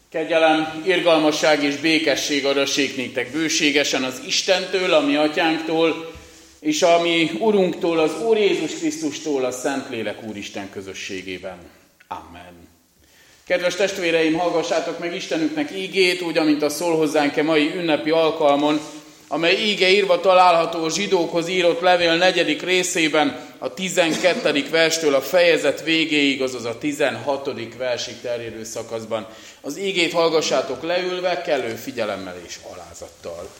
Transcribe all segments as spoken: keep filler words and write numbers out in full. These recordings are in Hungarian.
Kegyelem, irgalmasság és békesség adassék néktek bőségesen az Istentől, a mi atyánktól, és a mi Urunktól, az Úr Jézus Krisztustól, a Szentlélek Úristen közösségében. Amen. Kedves testvéreim, hallgassátok meg Istenünknek ígét, úgy, amint a szól hozzánk e mai ünnepi alkalmon, amely íge írva található a zsidókhoz írott levél negyedik részében, a tizenkettedik verstől a fejezet végéig, azaz a tizenhatodik versig terjedő szakaszban. Az ígét hallgassátok leülve, kellő figyelemmel és alázattal.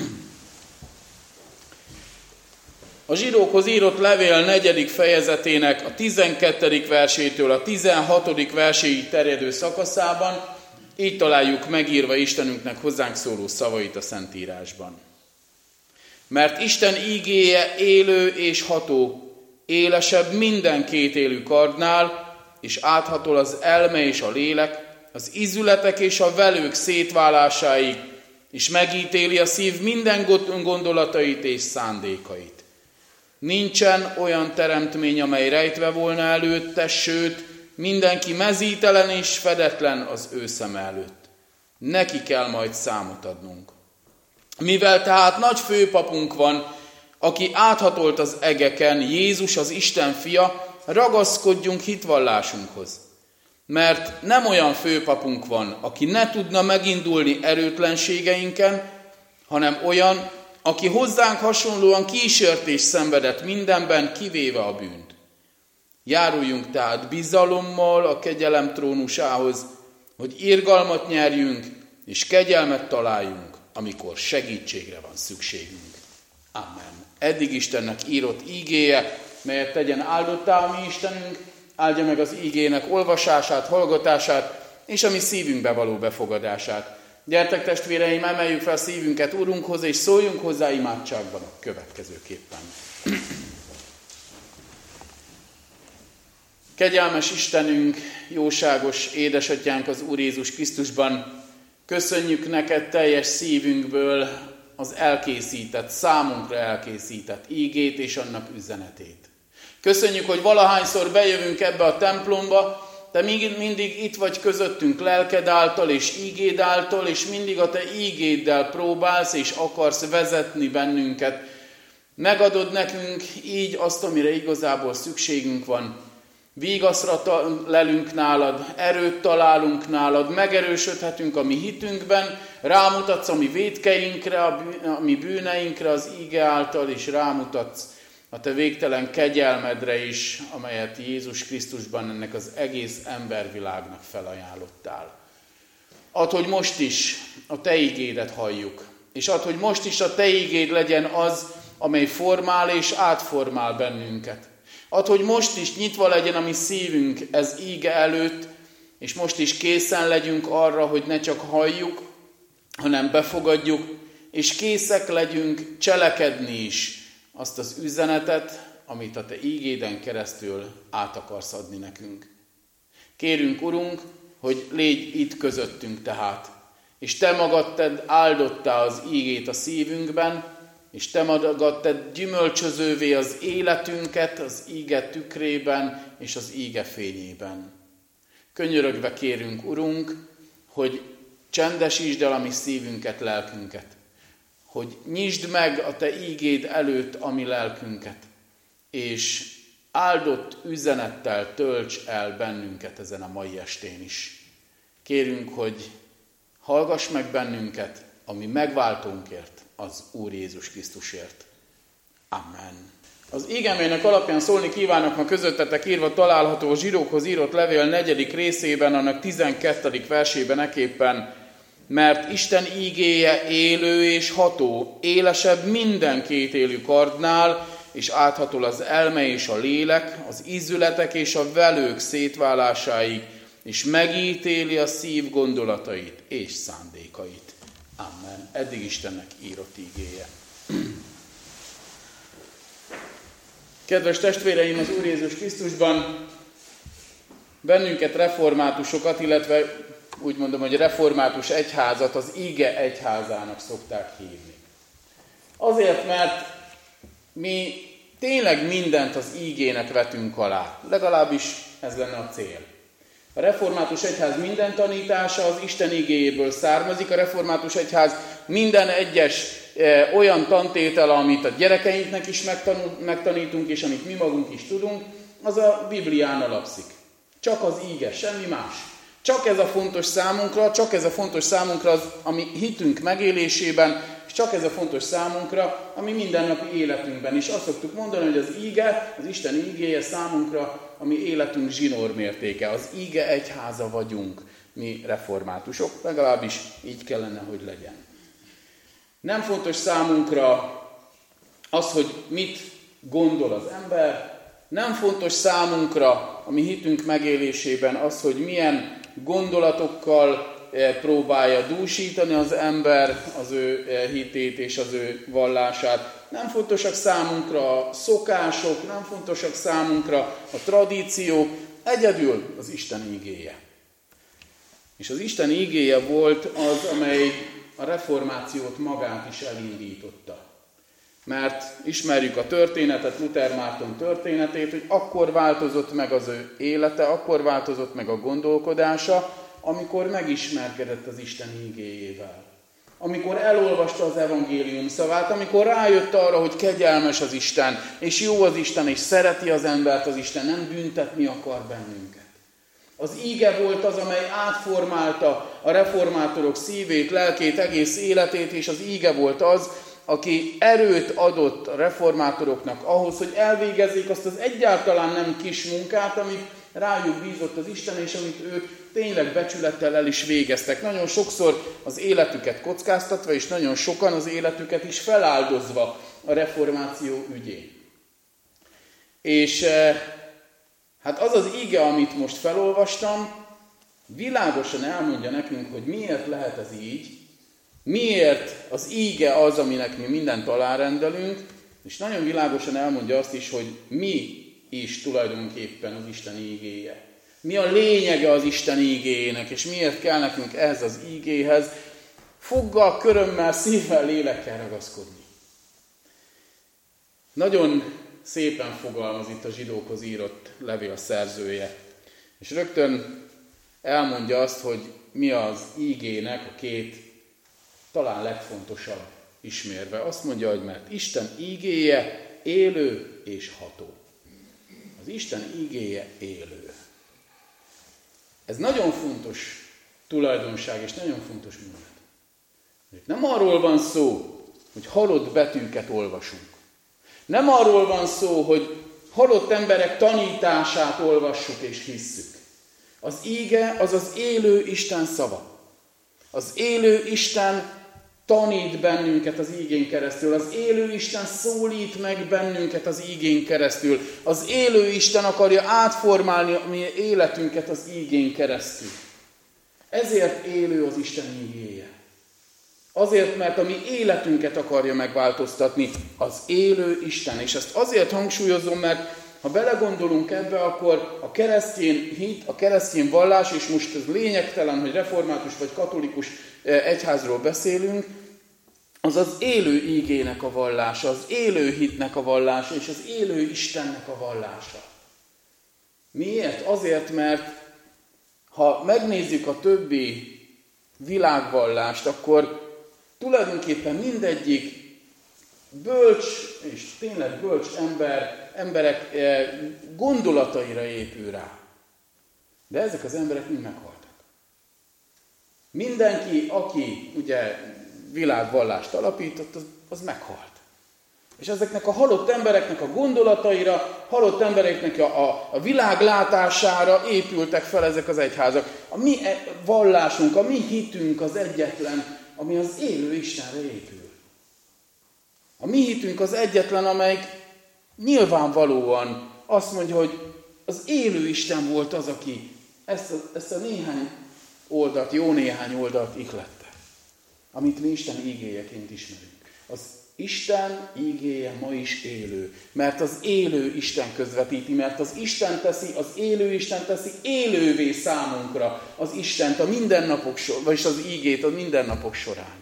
A zsidókhoz írott levél negyedik fejezetének a tizenkettedik versétől a tizenhatodik verséig terjedő szakaszában így találjuk megírva Istenünknek hozzánk szóló szavait a Szentírásban. Mert Isten ígéje élő és ható, élesebb minden kétélű kardnál, és áthatol az elme és a lélek, az ízületek és a velők szétválásáig, és megítéli a szív minden gondolatait és szándékait. Nincsen olyan teremtmény, amely rejtve volna előtte, sőt, mindenki mezítelen és fedetlen az ő szeme előtt. Neki kell majd számot adnunk. Mivel tehát nagy főpapunk van, aki áthatolt az egeken, Jézus az Isten fia, ragaszkodjunk hitvallásunkhoz. Mert nem olyan főpapunk van, aki ne tudna megindulni erőtlenségeinken, hanem olyan, aki hozzánk hasonlóan kísértést szenvedett mindenben, kivéve a bűnt. Járuljunk tehát bizalommal a kegyelem trónusához, hogy irgalmat nyerjünk és kegyelmet találjunk, amikor segítségre van szükségünk. Amen. Eddig Istennek írott ígéje, melyet tegyen áldottá a mi Istenünk, áldja meg az ígének olvasását, hallgatását, és a mi szívünkbe való befogadását. Gyertek testvéreim, emeljük fel szívünket Urunkhoz, és szóljunk hozzá imádságban a következőképpen. Kegyelmes Istenünk, jóságos édesatyánk az Úr Jézus Krisztusban, köszönjük neked teljes szívünkből az elkészített, számunkra elkészített ígét és annak üzenetét. Köszönjük, hogy valahányszor bejövünk ebbe a templomba, te mindig itt vagy közöttünk lelked által és ígéd által, és mindig a te ígéddel próbálsz és akarsz vezetni bennünket. Megadod nekünk így azt, amire igazából szükségünk van. Vigaszra lelünk nálad, erőt találunk nálad, megerősödhetünk a mi hitünkben, rámutatsz a mi vétkeinkre, a mi bűneinkre az íge által, és rámutatsz a te végtelen kegyelmedre is, amelyet Jézus Krisztusban ennek az egész embervilágnak felajánlottál. Add, hogy most is a te ígédet halljuk, és add, hogy most is a te ígéd legyen az, amely formál és átformál bennünket. Add, hogy most is nyitva legyen a mi szívünk ez íge előtt, és most is készen legyünk arra, hogy ne csak halljuk, hanem befogadjuk, és készek legyünk cselekedni is azt az üzenetet, amit a te ígéden keresztül át akarsz adni nekünk. Kérünk, Urunk, hogy légy itt közöttünk tehát, és te magad tedd áldottá az ígét a szívünkben, és te magad tedd gyümölcsözővé az életünket az íge tükrében és az íge fényében. Könyörögve kérünk, Urunk, hogy csendesítsd el a mi szívünket, lelkünket, hogy nyisd meg a te ígéd előtt a mi lelkünket, és áldott üzenettel tölts el bennünket ezen a mai estén is. Kérünk, hogy hallgass meg bennünket a mi megváltónkért, az Úr Jézus Krisztusért. Amen. Az ígeménynek alapján szólni kívánok ma közöttetek írva található a zsidókhoz írott levél negyedik részében, annak tizenkettedik versében eképpen, mert Isten ígéje élő és ható, élesebb minden kétélű kardnál, és áthatol az elme és a lélek, az ízületek és a velők szétválásáig, és megítéli a szív gondolatait és szándékait. Amen. Eddig Istennek írott ígéje. Kedves testvéreim, az Úr Jézus Krisztusban bennünket reformátusokat, illetve úgy mondom, hogy református egyházat az íge egyházának szokták hívni. Azért, mert mi tényleg mindent az ígének vetünk alá. Legalábbis ez lenne a cél. A református egyház minden tanítása az Isten igéjéből származik. A református egyház minden egyes e, olyan tantétel, amit a gyerekeinknek is megtanul, megtanítunk, és amit mi magunk is tudunk, az a Biblián alapszik. Csak az íge, semmi más. Csak ez a fontos számunkra, csak ez a fontos számunkra az, ami hitünk megélésében, és csak ez a fontos számunkra, ami mindennapi életünkben is. Azt szoktuk mondani, hogy az íge, az Isten ígéje számunkra, ami életünk zsinórmértéke. Az íge egyháza vagyunk, mi reformátusok, legalábbis így kellene, hogy legyen. Nem fontos számunkra az, hogy mit gondol az ember, nem fontos számunkra a mi hitünk megélésében az, hogy milyen gondolatokkal próbálja dúsítani az ember az ő hitét és az ő vallását. Nem fontosak számunkra a szokások, nem fontosak számunkra a tradíciók, egyedül az Isten ígéje. És az Isten ígéje volt az, amely a reformációt magát is elindította. Mert ismerjük a történetet, Luther Márton történetét, hogy akkor változott meg az ő élete, akkor változott meg a gondolkodása, amikor megismerkedett az Isten ígéjével. Amikor elolvasta az evangélium szavát, amikor rájött arra, hogy kegyelmes az Isten, és jó az Isten, és szereti az embert az Isten, nem büntetni akar bennünket. Az íge volt az, amely átformálta a reformátorok szívét, lelkét, egész életét, és az íge volt az, aki erőt adott a reformátoroknak ahhoz, hogy elvégezzék azt az egyáltalán nem kis munkát, amit rájuk bízott az Isten, és amit ők tényleg becsülettel el is végeztek. Nagyon sokszor az életüket kockáztatva, és nagyon sokan az életüket is feláldozva a reformáció ügyén. És hát az az íge, amit most felolvastam, világosan elmondja nekünk, hogy miért lehet ez így, miért az íge az, aminek mi mindent alárendelünk, és nagyon világosan elmondja azt is, hogy mi is tulajdonképpen az Isten ígéje. Mi a lényege az Isten ígéjének, és miért kell nekünk ehhez az ígéhez foggal, körömmel, szívvel, lélekkel ragaszkodni. Nagyon szépen fogalmaz itt a zsidókhoz írott levél szerzője, és rögtön elmondja azt, hogy mi az ígének a két talán legfontosabb ismérve. Azt mondja, hogy mert Isten ígéje élő és ható. Az Isten ígéje élő. Ez nagyon fontos tulajdonság, és nagyon fontos mondat. Nem arról van szó, hogy halott betűket olvasunk. Nem arról van szó, hogy halott emberek tanítását olvassuk és hisszük. Az íge az az élő Isten szava. Az élő Isten tanít bennünket az ígén keresztül. Az élő Isten szólít meg bennünket az ígén keresztül. Az élő Isten akarja átformálni a mi életünket az ígén keresztül. Ezért élő az Isten ígéje. Azért, mert a mi életünket akarja megváltoztatni az élő Isten. És ezt azért hangsúlyozom, mert ha belegondolunk ebbe, akkor a keresztény hit, a keresztény vallás, és most ez lényegtelen, hogy református vagy katolikus egyházról beszélünk, az az élő ígének a vallása, az élő hitnek a vallása, és az élő Istennek a vallása. Miért? Azért, mert ha megnézzük a többi világvallást, akkor tulajdonképpen mindegyik bölcs, és tényleg bölcs ember, emberek gondolataira épül rá. De ezek az emberek mind meghaltak. Mindenki, aki ugye világvallást alapított, az, az meghalt. És ezeknek a halott embereknek a gondolataira, halott embereknek a, a, a világlátására épültek fel ezek az egyházak. A mi vallásunk, a mi hitünk az egyetlen, ami az élő Istenre épül. A mi hitünk az egyetlen, amelyik nyilvánvalóan azt mondja, hogy az élő Isten volt az, aki ezt a, ezt a néhány oldalt, jó néhány oldalt ihlette, amit mi Isten ígéjeként ismerünk. Az Isten ígéje ma is élő, mert az élő Isten közvetíti, mert az Isten teszi, az élő Isten teszi élővé számunkra az Istent a mindennapok során, vagyis az ígét a mindennapok során.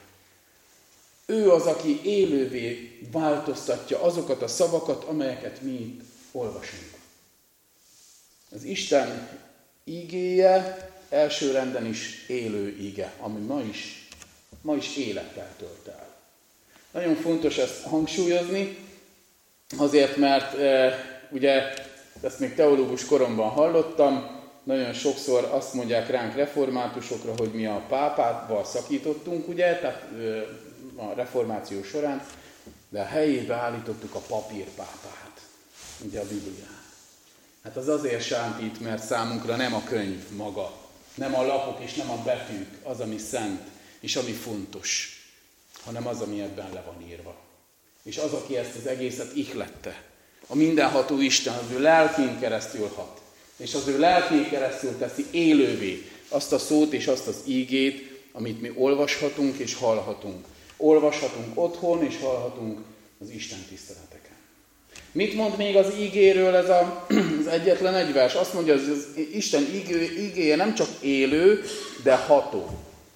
Ő az, aki élővé változtatja azokat a szavakat, amelyeket mi itt olvasunk. Az Isten ígéje elsőrenden is élő íge, ami ma is, ma is élettel tölt el. Nagyon fontos ezt hangsúlyozni, azért, mert e, ugye ezt még teológus koromban hallottam, nagyon sokszor azt mondják ránk reformátusokra, hogy mi a pápával szakítottunk, ugye, tehát e, a reformáció során, de a helyébe állítottuk a papírpápát, ugye a Bibliát. Hát az azért sántít, mert számunkra nem a könyv maga, nem a lapok és nem a betűk az, ami szent és ami fontos, hanem az, ami ebben le van írva. És az, aki ezt az egészet ihlette, a mindenható Isten az ő lelkén keresztül hat, és az ő lelkén keresztül teszi élővé azt a szót és azt az ígét, amit mi olvashatunk és hallhatunk. Olvashatunk otthon és hallhatunk az Isten tiszteleteken. Mit mond még az ígéről ez a, az egyetlen egy vers? Azt mondja, hogy az Isten ígé, ígéje nem csak élő, de ható.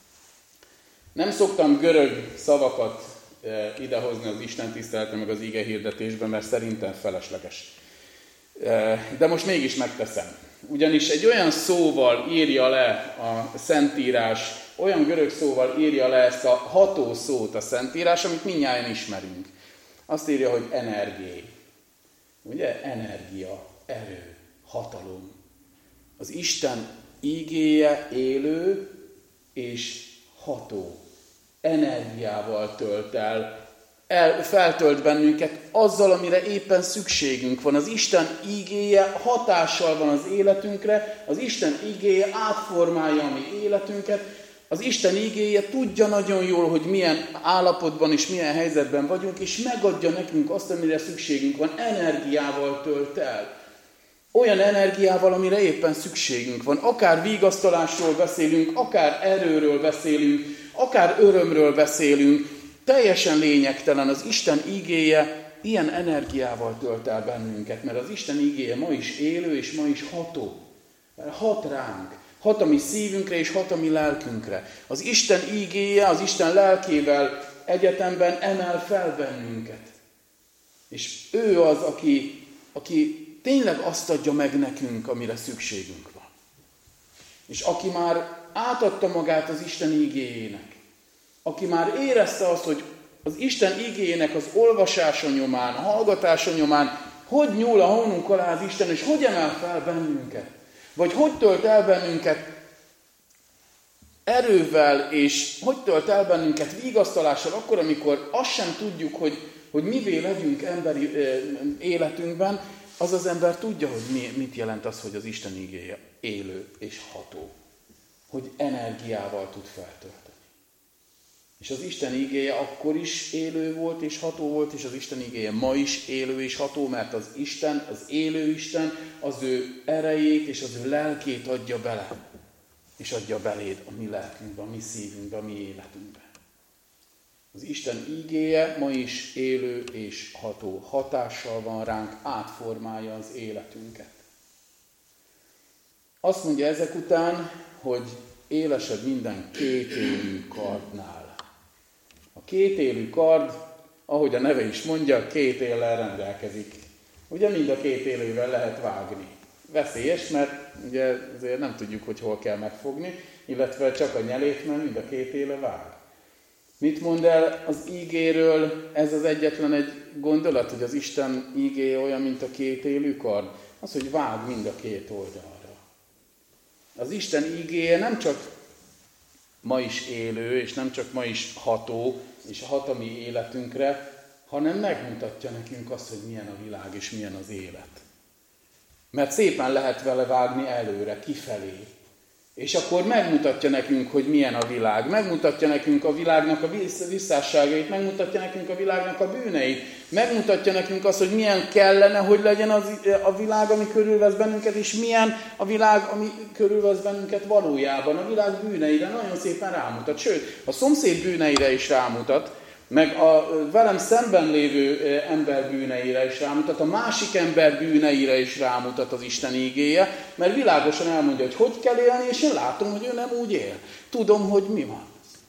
Nem szoktam görög szavakat e, idehozni az Isten tiszteletre, meg az íge hirdetésben, mert szerintem felesleges. E, de most mégis megteszem. Ugyanis egy olyan szóval írja le a Szentírás, olyan görög szóval írja le ezt a ható szót a Szentírás, amit mindnyájan ismerünk. Azt írja, hogy energié. Ugye? Energia, erő, hatalom. Az Isten ígéje élő és ható. Energiával tölt el, el, feltölt bennünket azzal, amire éppen szükségünk van. Az Isten ígéje hatással van az életünkre, az Isten ígéje átformálja a mi életünket, az Isten ígéje tudja nagyon jól, hogy milyen állapotban és milyen helyzetben vagyunk, és megadja nekünk azt, amire szükségünk van, energiával tölt el. Olyan energiával, amire éppen szükségünk van. Akár vigasztalásról beszélünk, akár erőről beszélünk, akár örömről beszélünk, teljesen lényegtelen, az Isten ígéje ilyen energiával tölt el bennünket, mert az Isten ígéje ma is élő, és ma is ható. Hat ránk, hat a mi szívünkre, és hat a mi lelkünkre. Az Isten ígéje, az Isten lelkével egyetemben emel fel bennünket. És ő az, aki, aki tényleg azt adja meg nekünk, amire szükségünk van. És aki már átadta magát az Isten ígéjének, aki már érezte azt, hogy az Isten ígéjének az olvasása nyomán, a hallgatása nyomán, hogy nyúl a hónunk alá az Isten, és hogy emel fel bennünket, vagy hogy tölt el bennünket erővel, és hogy tölt el bennünket vigasztalással, akkor, amikor azt sem tudjuk, hogy, hogy mivé legyünk emberi életünkben, az az ember tudja, hogy mi, mit jelent az, hogy az Isten ígéje élő és ható. Hogy energiával tud feltölteni. És az Isten ígéje akkor is élő volt és ható volt, és az Isten ígéje ma is élő és ható, mert az Isten, az élő Isten az ő erejét és az ő lelkét adja bele. És adja beléd a mi lelkünkbe, a mi szívünkbe, a mi életünkbe. Az Isten ígéje ma is élő és ható. Hatással van ránk, átformálja az életünket. Azt mondja ezek után, hogy élesebb minden kétélű kardnál. A kétélű kard, ahogy a neve is mondja, két éllel rendelkezik. Ugye mind a két élővel lehet vágni. Veszélyes, mert ugye azért nem tudjuk, hogy hol kell megfogni, illetve csak a nyelét, mert mind a két éle vág. Mit mond el az ígéről? Ez az egyetlen egy gondolat, hogy az Isten ígéje olyan, mint a két élű kard. Az, hogy vág mind a két oldalra. Az Isten ígéje nem csak ma is élő, és nem csak ma is ható, és hat a mi életünkre, hanem megmutatja nekünk azt, hogy milyen a világ, és milyen az élet. Mert szépen lehet vele vágni előre, kifelé. És akkor megmutatja nekünk, hogy milyen a világ. Megmutatja nekünk a világnak a visszásságait, megmutatja nekünk a világnak a bűneit. Megmutatja nekünk azt, hogy milyen kellene, hogy legyen az, a világ, ami körülvesz bennünket, és milyen a világ, ami körülvesz bennünket valójában. A világ bűneire nagyon szépen rámutat. Sőt, a szomszéd bűneire is rámutat, meg a velem szemben lévő ember bűneire is rámutat, a másik ember bűneire is rámutat az Isten ígéje, mert világosan elmondja, hogy hogy kell élni, és én látom, hogy ő nem úgy él. Tudom, hogy mi van.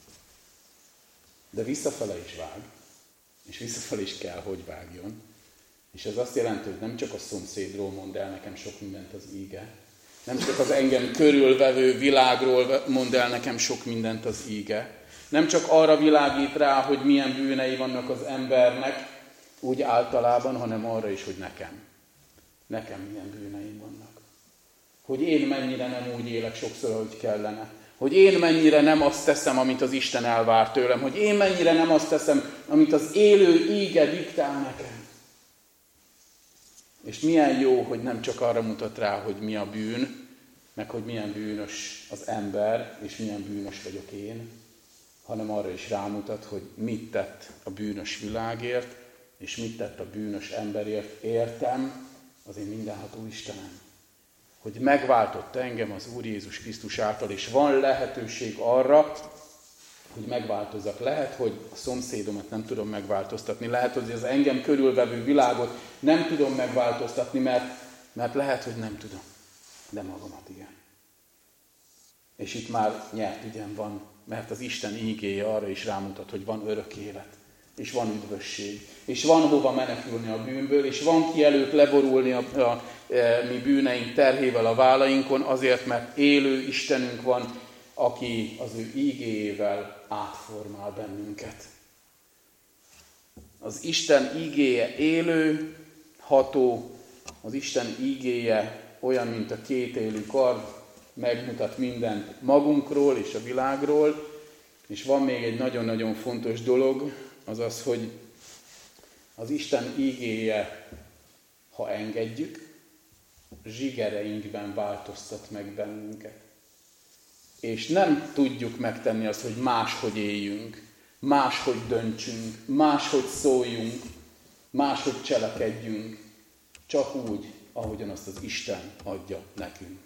De visszafele is vág, és visszafele is kell, hogy vágjon. És ez azt jelenti, hogy nem csak a szomszédról mond el nekem sok mindent az íge, Nem csak az engem körülvevő világról mond el nekem sok mindent az íge. Nem csak arra világít rá, hogy milyen bűnei vannak az embernek, úgy általában, hanem arra is, hogy nekem. Nekem milyen bűneim vannak. Hogy én mennyire nem úgy élek sokszor, ahogy kellene. Hogy én mennyire nem azt teszem, amit az Isten elvár tőlem. Hogy én mennyire nem azt teszem, amit az élő íge diktál nekem. És milyen jó, hogy nem csak arra mutat rá, hogy mi a bűn, meg hogy milyen bűnös az ember, és milyen bűnös vagyok én, hanem arra is rámutat, hogy mit tett a bűnös világért, és mit tett a bűnös emberért, értem az én mindenható Istenem. Hogy megváltotta engem az Úr Jézus Krisztus által, és van lehetőség arra, hogy megváltozzak. Lehet, hogy a szomszédomat nem tudom megváltoztatni, lehet, hogy az engem körülvevő világot nem tudom megváltoztatni, mert, mert lehet, hogy nem tudom, de magamat igen. És itt már nyert ügyem van, mert az Isten ígéje arra is rámutat, hogy van örök élet, és van üdvösség, és van hova menekülni a bűnből, és van ki előtt leborulni a, a, a mi bűneink terhével a vállainkon, azért, mert élő Istenünk van, aki az ő ígéjével átformál bennünket. Az Isten ígéje élő, ható, az Isten ígéje olyan, mint a kétélű kard, megmutat mindent magunkról és a világról, és van még egy nagyon-nagyon fontos dolog, az az, hogy az Isten ígéje, ha engedjük, zsigereinkben változtat meg bennünket. És nem tudjuk megtenni azt, hogy máshogy éljünk, máshogy döntsünk, máshogy szóljunk, máshogy cselekedjünk, csak úgy, ahogyan azt az Isten adja nekünk.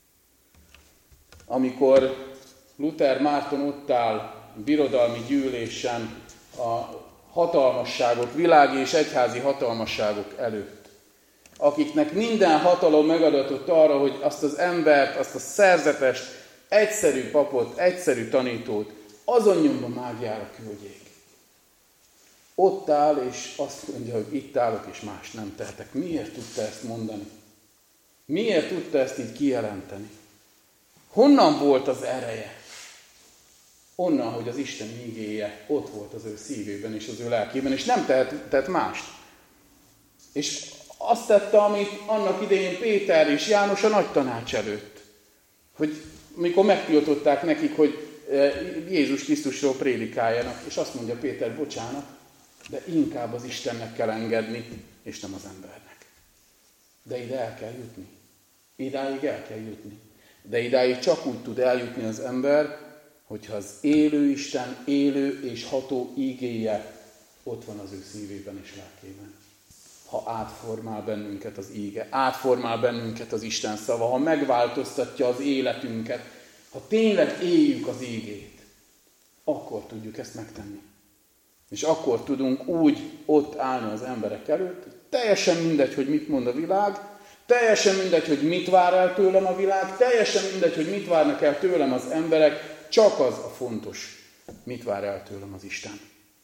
Amikor Luther Márton ott áll birodalmi gyűlésen a hatalmasságok, világi és egyházi hatalmasságok előtt, akiknek minden hatalom megadatott arra, hogy azt az embert, azt a szerzetest, egyszerű papot, egyszerű tanítót azon nyomban mágiára küldjék. Ott áll, és azt mondja, hogy itt állok, és más nem tehetek. Miért tudta ezt mondani? Miért tudta ezt így kijelenteni? Honnan volt az ereje? Onnan, hogy az Isten ígéje ott volt az ő szívében és az ő lelkében, és nem tehet, tett mást. És azt tette, amit annak idején Péter és János a nagy tanács előtt. Hogy mikor megtiltották nekik, hogy Jézus Krisztusról prédikáljanak, és azt mondja Péter, bocsánat, de inkább az Istennek kell engedni, és nem az embernek. De ide el kell jutni. Idáig el kell jutni. De idáig csak úgy tud eljutni az ember, hogyha az élő Isten, élő és ható ígéje ott van az ő szívében és lelkében. Ha átformál bennünket az íge, átformál bennünket az Isten szava, ha megváltoztatja az életünket, ha tényleg éljük az ígét, akkor tudjuk ezt megtenni. És akkor tudunk úgy ott állni az emberek előtt, hogy teljesen mindegy, hogy mit mond a világ, teljesen mindegy, hogy mit vár el tőlem a világ, teljesen mindegy, hogy mit várnak el tőlem az emberek, csak az a fontos, mit vár el tőlem az Isten.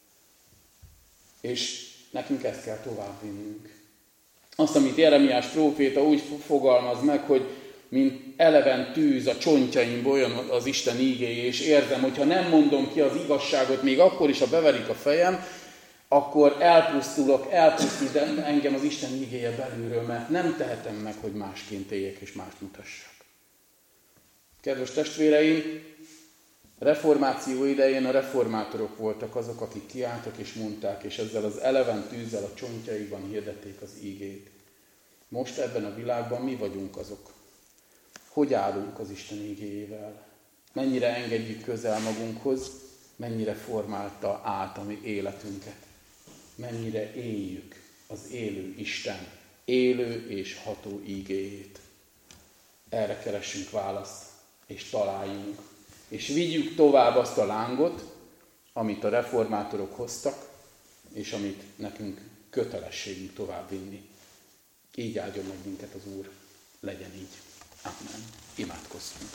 És nekünk ezt kell tovább vinnünk. Azt, amit Jeremiás próféta úgy fogalmaz meg, hogy mint eleven tűz a csontjaimból olyan az Isten ígéje, és érzem, hogy ha nem mondom ki az igazságot, még akkor is, ha beverik a fejem, akkor elpusztulok, elpusztít engem az Isten ígéje belülről, mert nem tehetem meg, hogy másként éljek és mást mutassak. Kedves testvéreim, reformáció idején a reformátorok voltak azok, akik kiálltak és mondták, és ezzel az eleven tűzzel a csontjaikban hirdették az ígét. Most ebben a világban mi vagyunk azok. Hogy állunk az Isten ígéjével? Mennyire engedjük közel magunkhoz? Mennyire formálta át a mi életünket? Mennyire éljük az élő Isten, élő és ható ígéjét? Erre keressünk választ, és találjunk. És vigyük tovább azt a lángot, amit a reformátorok hoztak, és amit nekünk kötelességünk tovább vinni. Így áldjon meg minket az Úr. Legyen így. Amen. Imádkozzunk.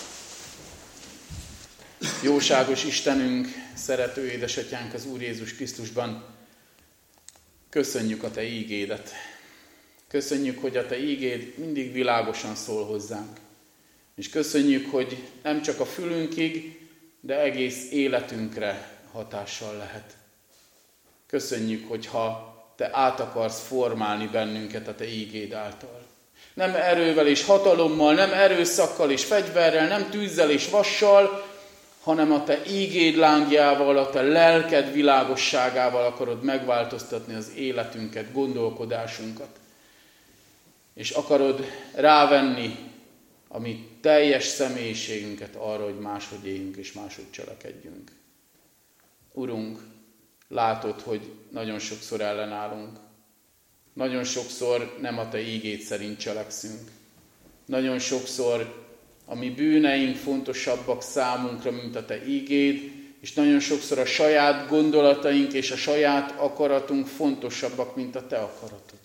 Jóságos Istenünk, szerető édesatyánk az Úr Jézus Krisztusban, köszönjük a Te ígédet. Köszönjük, hogy a Te ígéd mindig világosan szól hozzánk. És köszönjük, hogy nem csak a fülünkig, de egész életünkre hatással lehet. Köszönjük, hogyha Te át akarsz formálni bennünket a Te ígéd által. Nem erővel és hatalommal, nem erőszakkal és fegyverrel, nem tűzzel és vassal, hanem a Te ígéd lángjával, a Te lelked világosságával akarod megváltoztatni az életünket, gondolkodásunkat. És akarod rávenni a mi teljes személyiségünket arra, hogy máshogy éljünk és máshogy cselekedjünk. Urunk, látod, hogy nagyon sokszor ellenállunk. Nagyon sokszor nem a Te ígéd szerint cselekszünk. Nagyon sokszor a mi bűneink fontosabbak számunkra, mint a Te ígéd, és nagyon sokszor a saját gondolataink és a saját akaratunk fontosabbak, mint a Te akaratod.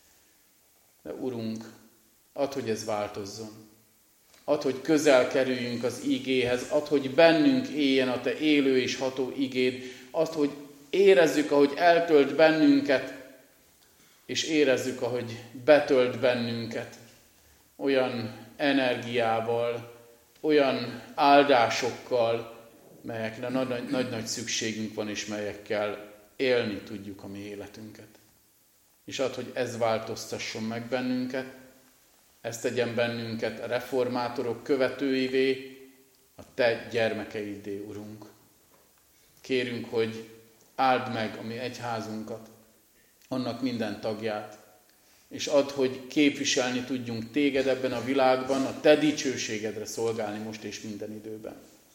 De Urunk, add, hogy ez változzon. Add, hogy közel kerüljünk az ígéhez, add, hogy bennünk éljen a Te élő és ható ígéd, add, hogy érezzük, ahogy eltölt bennünket, és érezzük, ahogy betölt bennünket olyan energiával, olyan áldásokkal, melyekre nagy-nagy szükségünk van, és melyekkel élni tudjuk a mi életünket. És add, hogy ez változtasson meg bennünket, ezt tegyen bennünket a reformátorok követőivé, a Te gyermekeiddé, Urunk. Kérünk, hogy áld meg a mi egyházunkat, annak minden tagját, és add, hogy képviselni tudjunk Téged ebben a világban, a Te dicsőségedre szolgálni most és minden időben.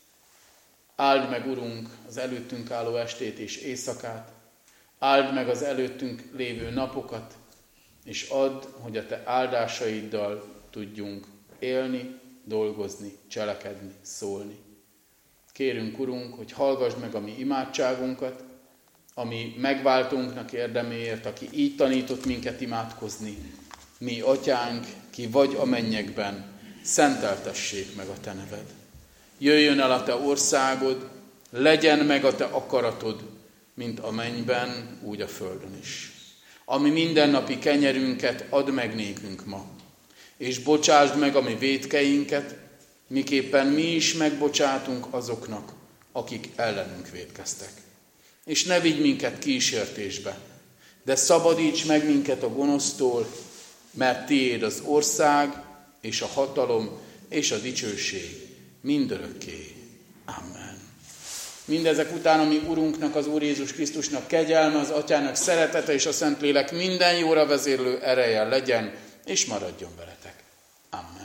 Áld meg, Urunk, az előttünk álló estét és éjszakát, áld meg az előttünk lévő napokat, és add, hogy a Te áldásaiddal tudjunk élni, dolgozni, cselekedni, szólni. Kérünk, Urunk, hogy hallgassd meg a mi imádságunkat, ami megváltónknak érdeméért, aki így tanított minket imádkozni. Mi, Atyánk, ki vagy a mennyekben, szenteltessék meg a Te neved. Jöjjön el a Te országod, legyen meg a Te akaratod, mint a mennyben, úgy a földön is. Ami mindennapi kenyerünket add meg nékünk ma, és bocsásd meg a mi vétkeinket, miképpen mi is megbocsátunk azoknak, akik ellenünk vétkeztek. És ne vigy minket kísértésbe, de szabadíts meg minket a gonosztól, mert Tiéd az ország, és a hatalom, és a dicsőség mindörökké. Amen. Mindezek után a mi Urunknak, az Úr Jézus Krisztusnak kegyelme, az Atyának szeretete és a Szentlélek minden jóra vezérlő ereje legyen, és maradjon veletek. Amen.